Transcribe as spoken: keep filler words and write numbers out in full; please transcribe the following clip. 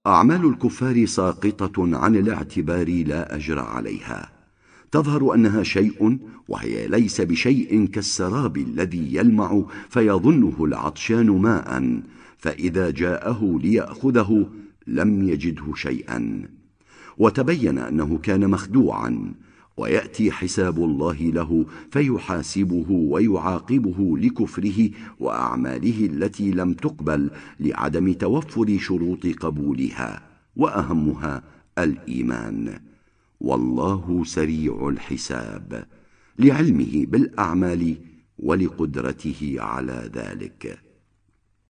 أعمال الكفار ساقطة عن الاعتبار لا أجر عليها، تظهر أنها شيء وهي ليس بشيء كالسراب الذي يلمع فيظنه العطشان ماء، فإذا جاءه ليأخذه لم يجده شيئا، وتبين أنه كان مخدوعا، ويأتي حساب الله له فيحاسبه ويعاقبه لكفره وأعماله التي لم تقبل لعدم توفر شروط قبولها، وأهمها الإيمان. والله سريع الحساب لعلمه بالأعمال ولقدرته على ذلك.